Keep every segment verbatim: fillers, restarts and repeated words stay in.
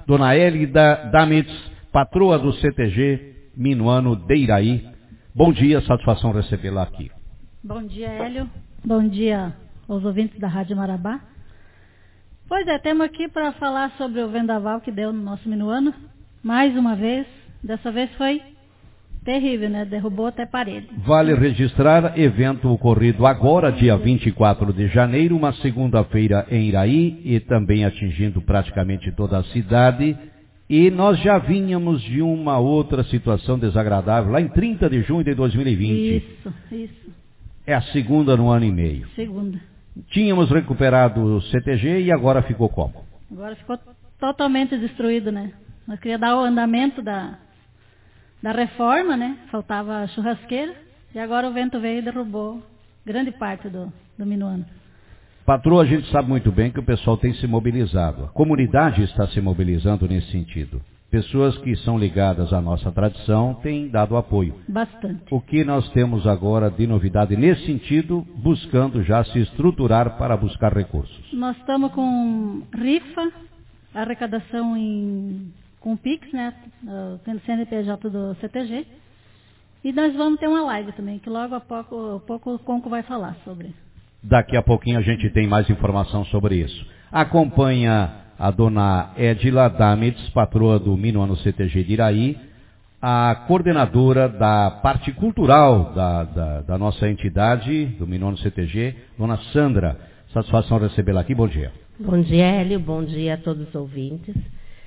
Dona Hélida Damitz, patroa do C T G Minuano de Iraí. Bom dia, satisfação recebê-la aqui. Bom dia, Hélio. Bom dia aos ouvintes da Rádio Marabá. Pois é, temos aqui para falar sobre o vendaval que deu no nosso Minuano. Mais uma vez, dessa vez foi terrível, né? Derrubou até parede. Vale registrar evento ocorrido agora, dia vinte e quatro de janeiro, uma segunda-feira em Iraí e também atingindo praticamente toda a cidade. E nós já vínhamos de uma outra situação desagradável, lá em trinta de junho de dois mil e vinte. Isso, isso. É a segunda no ano e meio. Segunda. Tínhamos recuperado o C T G e agora ficou como? Agora ficou totalmente destruído, né? Nós queríamos dar o andamento da, da reforma, né? Faltava a churrasqueira e agora o vento veio e derrubou grande parte do, do Minuano. Patroa, a gente sabe muito bem que o pessoal tem se mobilizado. A comunidade está se mobilizando nesse sentido. Pessoas que são ligadas à nossa tradição têm dado apoio. Bastante. O que nós temos agora de novidade nesse sentido, buscando já se estruturar para buscar recursos? Nós estamos com rifa, arrecadação em, com Pix, né? Tendo C N P J do C T G. E nós vamos ter uma live também, que logo a pouco, a pouco o Conco vai falar sobre. Daqui a pouquinho a gente tem mais informação sobre isso. Acompanha a dona Edila Damitz, patroa do Minuano C T G de Iraí, a coordenadora da parte cultural da, da, da nossa entidade, do Minuano C T G, dona Sandra. Satisfação recebê-la aqui, bom dia. Bom dia, Hélio, bom dia a todos os ouvintes.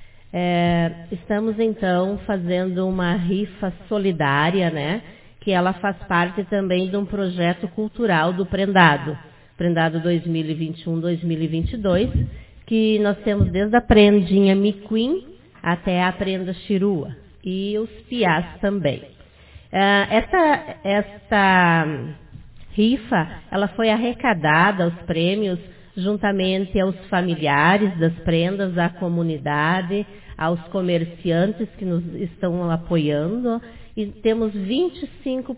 É, estamos então fazendo uma rifa solidária, né? Que ela faz parte também de um projeto cultural do Prendado. Prendado dois mil e vinte e um, dois mil e vinte e dois, que nós temos desde a prendinha Miquim até a prenda Chirua e os piás também. Uh, essa, essa rifa, ela foi arrecadada, os prêmios, juntamente aos familiares das prendas, à comunidade, aos comerciantes que nos estão apoiando, e temos vinte e cinco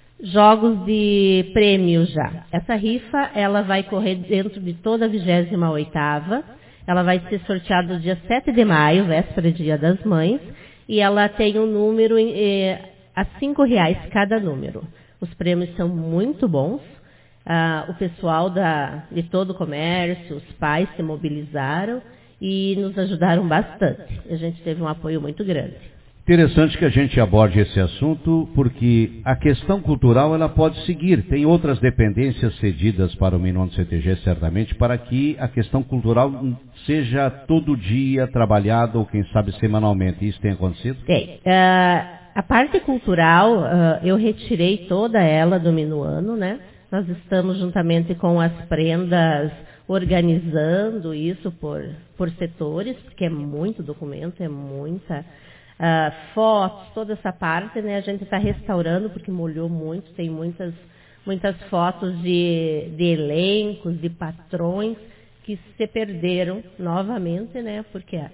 jogos de prêmio já. Essa rifa, ela vai correr dentro de toda a vigésima oitava, ela vai ser sorteada no dia sete de maio, véspera de Dia das Mães, e ela tem um número eh, a cinco reais cada número. Os prêmios são muito bons, ah, o pessoal da, de todo o comércio, os pais se mobilizaram e nos ajudaram bastante. A gente teve um apoio muito grande. Interessante que a gente aborde esse assunto, porque a questão cultural ela pode seguir. Tem outras dependências cedidas para o Minuano C T G, certamente, para que a questão cultural seja todo dia trabalhada ou, quem sabe, semanalmente. Isso tem acontecido? Tem. Uh, a parte cultural, uh, eu retirei toda ela do Minuano, né? Nós estamos juntamente com as prendas organizando isso por, por setores, porque é muito documento, é muita... Uh, fotos, toda essa parte, né, a gente está restaurando porque molhou muito, tem muitas, muitas fotos de, de elencos, de patrões que se perderam novamente, né, porque a,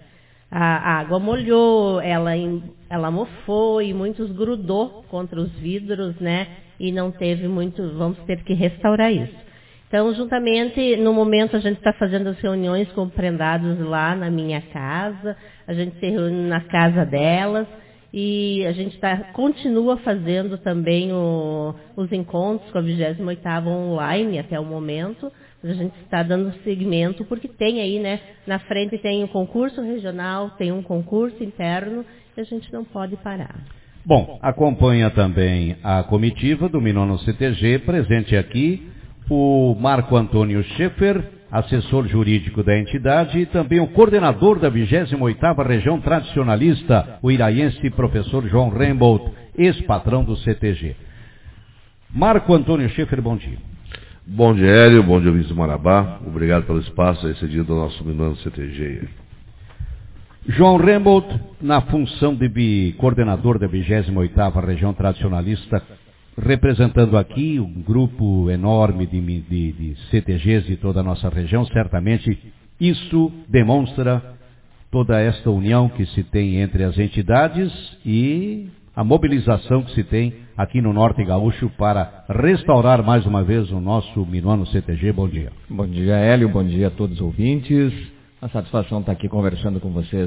a água molhou, ela, ela mofou e muitos grudou contra os vidros, né, e não teve muito, vamos ter que restaurar isso. Então, juntamente, no momento a gente está fazendo as reuniões com prendados lá na minha casa, a gente se reúne na casa delas e a gente tá, continua fazendo também o, os encontros com a vigésima oitava online até o momento. A gente está dando seguimento porque tem aí, né, na frente tem um concurso regional, tem um concurso interno e a gente não pode parar. Bom, acompanha também a comitiva do Minuano C T G, presente aqui, o Marco Antônio Schaeffer, assessor jurídico da entidade, e também o coordenador da vigésima oitava Região Tradicionalista, o iraiense professor João Rembold, ex-patrão do C T G. Marco Antônio Schaeffer, bom dia. Bom dia, Hélio, bom dia, Luiz Marabá. Obrigado pelo espaço excedido ao nosso Minuano C T G. João Rembold, na função de coordenador da vigésima oitava Região Tradicionalista, representando aqui um grupo enorme de, de, de C T Gs de toda a nossa região, certamente isso demonstra toda esta união que se tem entre as entidades e a mobilização que se tem aqui no Norte Gaúcho para restaurar mais uma vez o nosso Minuano C T G. Bom dia. Bom dia, Hélio, bom dia a todos os ouvintes. A satisfação estar aqui conversando com vocês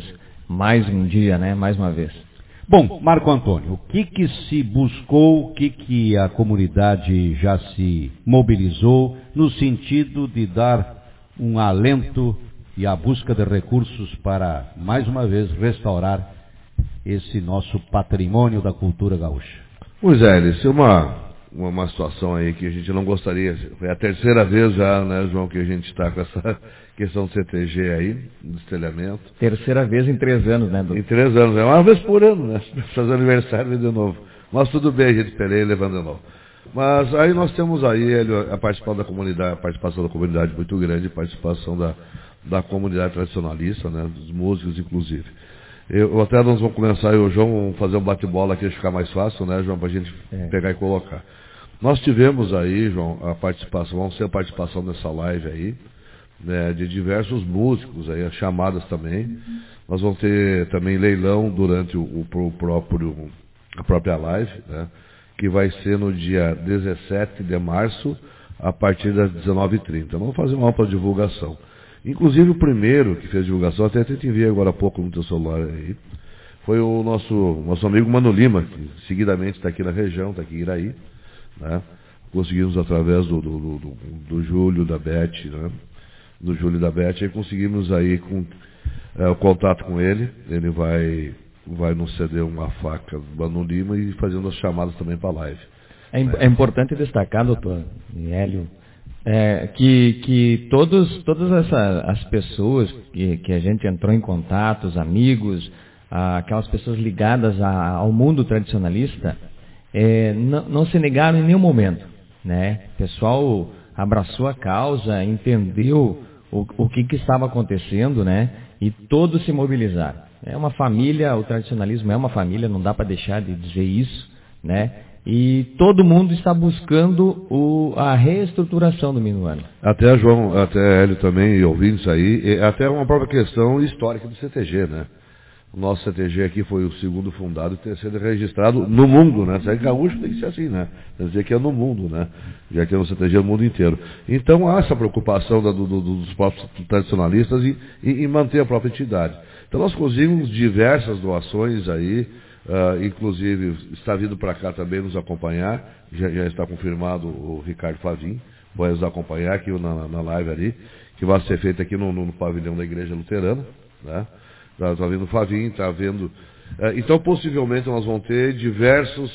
mais um dia, né? Mais uma vez. Bom, Marco Antônio, o que que se buscou, o que que a comunidade já se mobilizou no sentido de dar um alento e a busca de recursos para, mais uma vez, restaurar esse nosso patrimônio da cultura gaúcha? Pois é, isso é uma, uma, uma situação aí que a gente não gostaria. Foi a terceira vez já, né, João, que a gente está com essa questão do C T G aí, do estelhamento. Terceira vez em três anos, né, doutor? Em três anos, é uma vez por ano, né? Fazer aniversário de novo. Mas tudo bem, a gente peleia levando de novo. Mas aí nós temos aí a participação da comunidade, a participação da comunidade muito grande, a participação da, da comunidade tradicionalista, né, dos músicos inclusive. Eu, até nós vamos começar, eu e o João, vamos fazer um bate-bola aqui, ficar mais fácil, né, João, para a gente é. pegar e colocar. Nós tivemos aí, João, a participação, vamos ter a participação nessa live aí, né, de diversos músicos aí, as chamadas também. Nós vamos ter também leilão durante o, o, o próprio, a própria live, né, que vai ser no dia dezessete de março, a partir das dezenove e trinta. Vamos fazer uma ampla divulgação. Inclusive o primeiro que fez divulgação, até te enviei agora há pouco no teu celular aí, foi o nosso, nosso amigo Mano Lima, que seguidamente está aqui na região, está aqui em Iraí, né? Conseguimos através do, do, do, do Júlio, da Beth, né? Do Júlio e da Beth, aí conseguimos aí com é, o contato com ele, ele vai, vai nos ceder uma faca do Mano Lima e fazendo as chamadas também para a live. É, é importante destacar, doutor Hélio, É, que, que todos, todas essa, as pessoas que, que a gente entrou em contato, os amigos, ah, aquelas pessoas ligadas a, ao mundo tradicionalista, é, não, não se negaram em nenhum momento, né? O pessoal abraçou a causa, entendeu o, o que, que estava acontecendo, né? E todos se mobilizaram. É uma família, o tradicionalismo é uma família, não dá para deixar de dizer isso, né? E todo mundo está buscando o, a reestruturação do Minuano. Até João, até Hélio também, e ouvintes aí, até uma própria questão histórica do C T G, né? O nosso C T G aqui foi o segundo fundado e terceiro registrado no mundo, né? Se é gaúcho tem que ser assim, né? Quer dizer que é no mundo, né? Já que é no C T G no mundo inteiro. Então há essa preocupação da, do, do, dos próprios tradicionalistas em, em manter a própria entidade. Então nós conseguimos diversas doações aí. Uh, inclusive está vindo para cá também nos acompanhar, já, já está confirmado o Ricardo Favim, vai nos acompanhar aqui na, na live ali, que vai ser feita aqui no, no, no pavilhão da Igreja Luterana, né? Está tá vindo o Favim, está vendo. Uh, então possivelmente nós vamos ter diversos,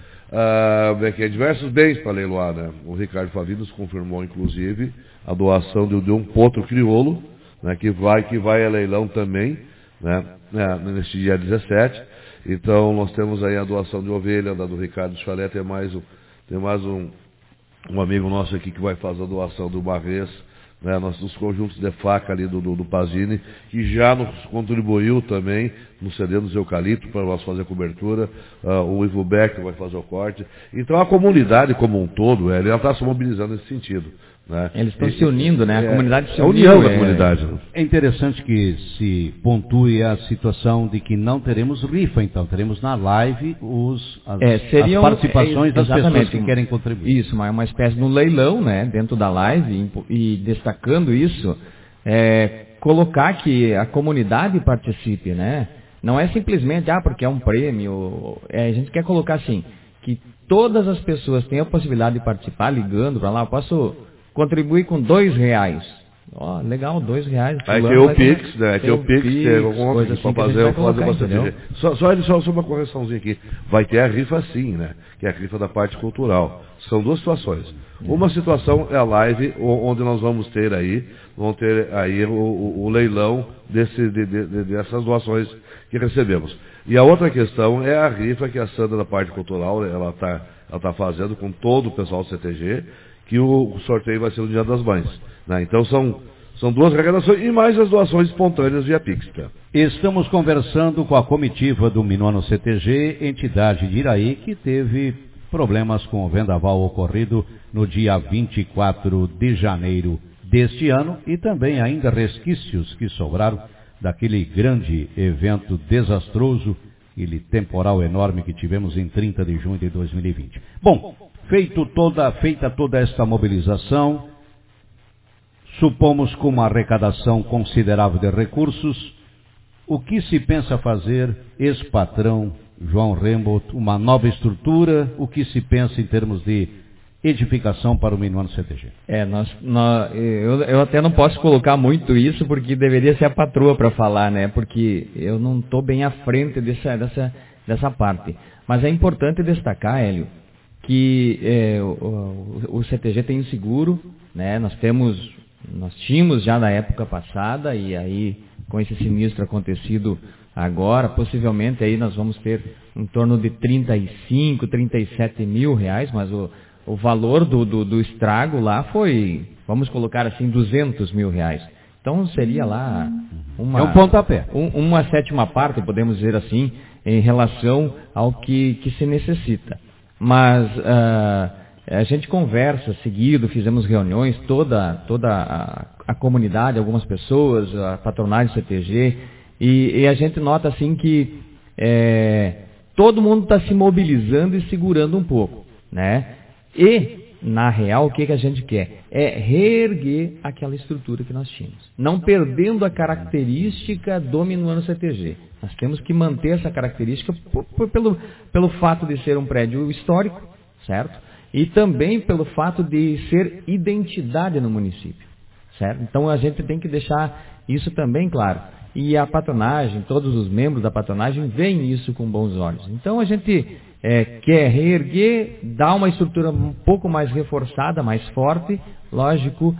uh, é que é, diversos bens para leiloar, né? O Ricardo Favim nos confirmou inclusive a doação de, de um potro crioulo, né? Que vai, que vai a leilão também, né? É, neste dia dezessete. Então, nós temos aí a doação de ovelha da do Ricardo Chalé, tem mais, um, tem mais um, um amigo nosso aqui que vai fazer a doação do Barrês, né, nossos conjuntos de faca ali do, do, do Pazini, que já nos contribuiu também, nos cedendo os eucaliptos para nós fazer a cobertura, uh, o Ivo Beck vai fazer o corte. Então, a comunidade como um todo, ela está se mobilizando nesse sentido. Né? Eles estão se unindo, né? A é, comunidade se é uniu. A união da é... comunidade. É interessante que se pontue a situação de que não teremos rifa, então. Teremos na live os, as, é, seriam, as participações é, das pessoas que querem contribuir. Isso, uma, uma espécie de um leilão, né? Dentro da live, e, e destacando isso, é, colocar que a comunidade participe, né? Não é simplesmente, ah, porque é um prêmio. É, a gente quer colocar assim, que todas as pessoas tenham a possibilidade de participar, ligando para lá. Eu posso contribuir com dois reais. Ó, oh, legal, dois reais. Aí tem o Pix, né? Tem o Pix, que é alguma coisa assim para fazer, fazer bastante. Só, só, só, só uma correçãozinha aqui. Vai ter a rifa sim, né? Que é a rifa da parte cultural. São duas situações. Uma situação é a live, onde nós vamos ter aí, vamos ter aí o, o, o leilão desse, de, de, de, dessas doações que recebemos. E a outra questão é a rifa que a Sandra da parte cultural, ela está ela tá fazendo com todo o pessoal do C T G, que o sorteio vai ser no Dia das Mães. Né? Então são, são duas arrecadações e mais as doações espontâneas via Pix. Tá? Estamos conversando com a comitiva do Minuano C T G, entidade de Iraí, que teve problemas com o vendaval ocorrido no dia vinte e quatro de janeiro deste ano e também ainda resquícios que sobraram daquele grande evento desastroso, aquele temporal enorme que tivemos em trinta de junho de dois mil e vinte. Bom, feito toda, feita toda esta mobilização, supomos com uma arrecadação considerável de recursos, o que se pensa fazer, ex-patrão João Rembold, uma nova estrutura, o que se pensa em termos de edificação para o Minuano C T G? É, nós, nós, eu, eu até não posso colocar muito isso, porque deveria ser a patroa para falar, né? Porque eu não estou bem à frente dessa, dessa, dessa parte. Mas é importante destacar, Hélio, que é, o, o C T G tem um seguro, né? Nós temos, nós tínhamos já na época passada, e aí com esse sinistro acontecido agora, possivelmente aí nós vamos ter em torno de trinta e cinco, trinta e sete mil reais, mas o, o valor do, do, do estrago lá foi, vamos colocar assim, duzentos mil reais. Então seria lá uma, é um pontapé. Um, uma sétima parte, podemos dizer assim, em relação ao que, que se necessita. Mas uh, a gente conversa seguido, fizemos reuniões, toda, toda a, a comunidade, algumas pessoas, a patronagem do C T G, e, e a gente nota assim que é, todo mundo está se mobilizando e segurando um pouco, né? E, na real, o que, que a gente quer? É reerguer aquela estrutura que nós tínhamos. Não perdendo a característica do Minuano C T G. Nós temos que manter essa característica por, por, pelo, pelo fato de ser um prédio histórico, certo? E também pelo fato de ser identidade no município, certo? Então a gente tem que deixar isso também claro. E a patronagem, todos os membros da patronagem veem isso com bons olhos. Então a gente é, quer reerguer, dar uma estrutura um pouco mais reforçada, mais forte, lógico,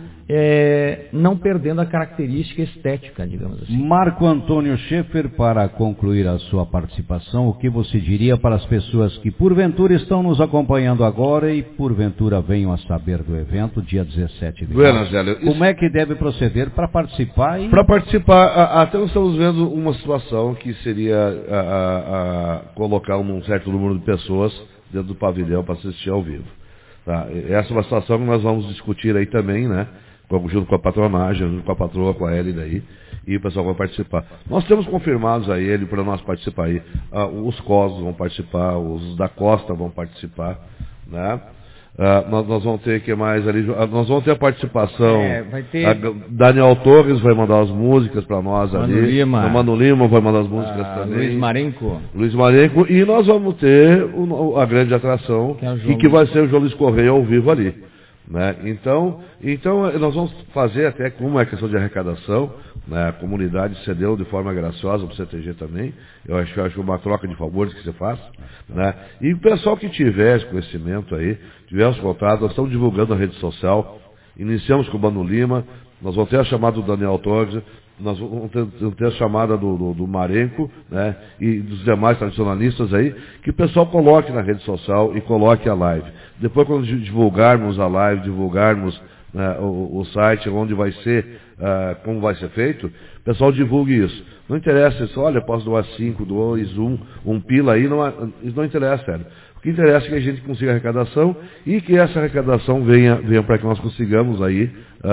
é, não perdendo a característica estética, digamos assim. Marco Antônio Schaeffer, para concluir a sua participação, o que você diria para as pessoas que porventura estão nos acompanhando agora e porventura venham a saber do evento, dia dezessete de Buenas, março? Hélio. Como é que deve proceder para participar? E... Para participar, a, até nós estamos vendo uma situação que seria a, a, a colocar um certo número de pessoas dentro do pavilhão para assistir ao vivo. Tá? Essa é uma situação que nós vamos discutir aí também, né? Junto com a patronagem, junto com a patroa, com a Hélida aí, e o pessoal vai participar. Nós temos confirmados a ele para nós participar aí. Ah, os Cosos vão participar, os da Costa vão participar, né? Ah, nós, nós vamos ter que mais ali, nós vamos ter a participação. É, vai ter... A Daniel Torres vai mandar as músicas para nós Mano ali. Lima. O Mano Lima vai mandar as músicas Ah, também. Luiz Marenco. Luiz Marenco. E nós vamos ter o, a grande atração, que, é e que vai ser o João Luiz Correia ao vivo ali. Né? Então, então, nós vamos fazer até como é questão de arrecadação, né? A comunidade cedeu de forma graciosa para o C T G também, eu acho, eu acho uma troca de favores que você faz, né? E o pessoal que tiver esse conhecimento aí, tiver os contatos, nós estamos divulgando na rede social, iniciamos com o Mano Lima, nós vamos ter a chamada do Daniel Torres, nós vamos ter, ter a chamada do, do, do Marenco, né? E dos demais tradicionalistas aí, que o pessoal coloque na rede social e coloque a live. Depois, quando divulgarmos a live, divulgarmos né, o, o site, onde vai ser, uh, como vai ser feito, o pessoal divulgue isso. Não interessa isso, olha, posso doar cinco, dois, um, um pila aí, não, isso não interessa, sério. O que interessa é que a gente consiga arrecadação e que essa arrecadação venha, venha para que nós consigamos aí,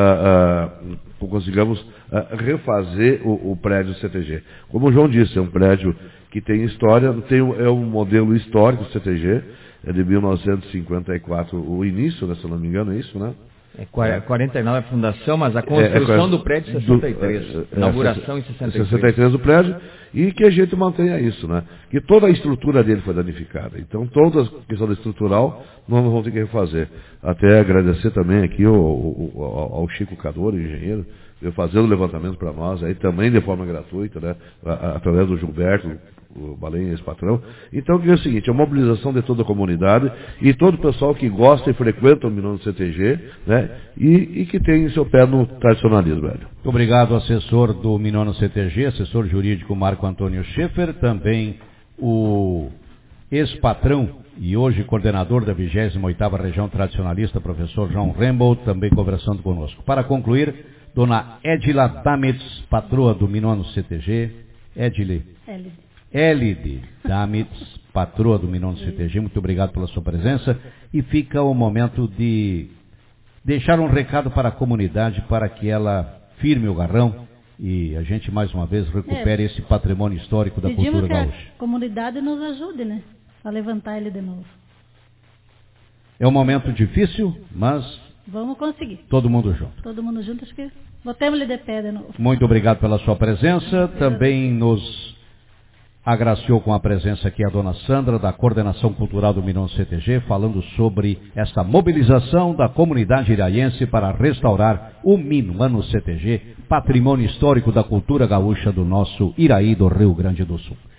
uh, uh, consigamos uh, refazer o, o prédio C T G. Como o João disse, é um prédio que tem história, tem, é um modelo histórico do C T G, é de mil novecentos e cinquenta e quatro, o início, né, se eu não me engano, é isso, né? É quarenta e nove a fundação, mas a construção é, é, do prédio em sessenta e três. Do, é, inauguração é, em sessenta e três. sessenta e três do prédio, e que a gente mantenha isso, né? Que toda a estrutura dele foi danificada. Então, toda a questão estrutural, nós vamos ter que refazer. Até agradecer também aqui ao, ao, ao Chico Cador, engenheiro, fazendo o levantamento para nós, aí também de forma gratuita, né? Através do Gilberto, o Balém, ex-patrão. Então, que é o seguinte, a mobilização de toda a comunidade e todo o pessoal que gosta e frequenta o Minuano C T G, né? E, e que tem seu pé no tradicionalismo, velho. Muito obrigado, assessor do Minuano C T G, assessor jurídico Marco Antônio Schaeffer, também o ex-patrão e hoje coordenador da vigésima oitava Região Tradicionalista, professor João Rembold, também conversando conosco. Para concluir, dona Edila Damitz, patroa do Minuano C T G. Edile. Elide. Elide Damitz, patroa do Minuano C T G, muito obrigado pela sua presença. E fica o momento de deixar um recado para a comunidade, para que ela firme o garrão e a gente mais uma vez recupere é, esse patrimônio histórico da cultura que gaúcha. A comunidade nos ajude, né? A levantar ele de novo. É um momento difícil, mas Vamos conseguir. Todo mundo junto. Todo mundo junto, acho que botemos-lhe de pé de novo. Muito obrigado pela sua presença. Também nos agraciou com a presença aqui a dona Sandra, da Coordenação Cultural do Minuano C T G, falando sobre esta mobilização da comunidade iraiense para restaurar o Minuano C T G, patrimônio histórico da cultura gaúcha do nosso Iraí do Rio Grande do Sul.